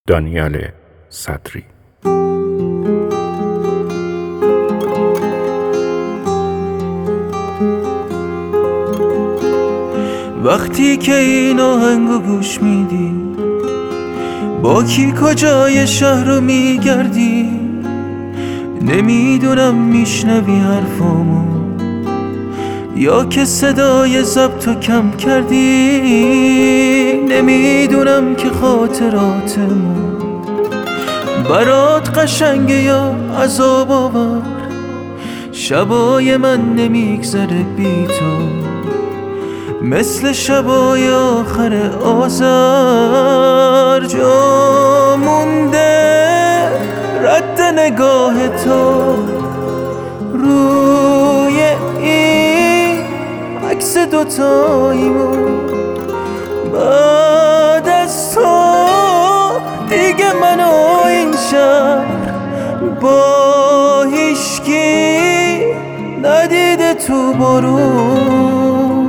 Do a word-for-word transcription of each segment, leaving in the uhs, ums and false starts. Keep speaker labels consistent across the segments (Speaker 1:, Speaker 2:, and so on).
Speaker 1: دانیال صدری.
Speaker 2: وقتی که این آهنگو گوش میدی، با کی کجای شهر رو میگردی؟ نمیدونم میشنوی حرفامو یا که صدای ضبطو کم کردی. نمیدونم که خاطراتمو برات قشنگه یا عذاب آور. شبای من نمیگذره بی تو، مثل شبای آخر آذر. جا مونده رد نگاه تو روی این عکس دوتاییمون. بعد از تو دیگه من و این شهر با هیچکی ندیده تو بارون.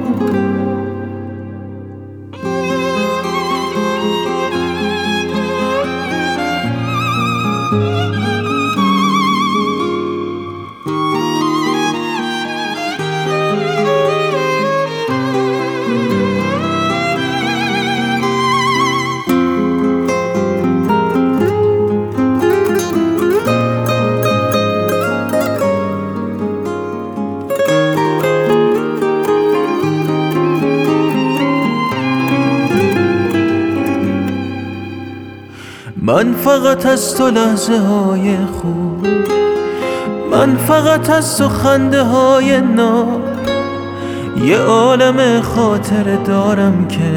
Speaker 2: من فقط از تو لحظه های خوب، من فقط از تو خنده های ناب. یه عالم خاطره دارم که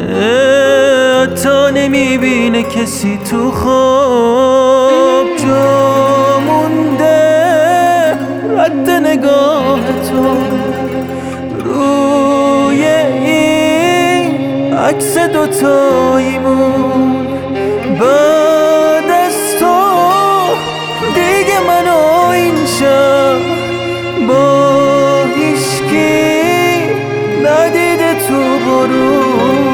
Speaker 2: حتی نمیبینه کسی تو خواب. جا مونده رد نگاه تو روی این عکس دوتاییمون. بعد از تو دیگه من و این شب با هیچکی ندیده تو بارون.